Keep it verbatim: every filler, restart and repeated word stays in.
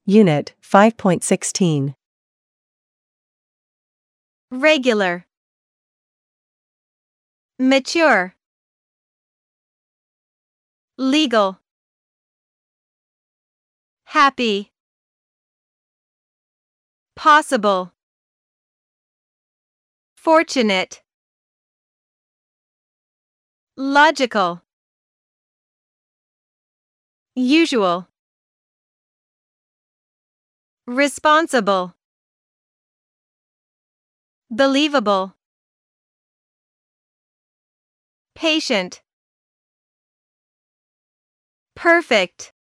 Unit five point sixteen. Regular. Mature. Legal. Happy. Possible. Fortunate. Logical. Usual. Responsible. Believable. Patient. Perfect.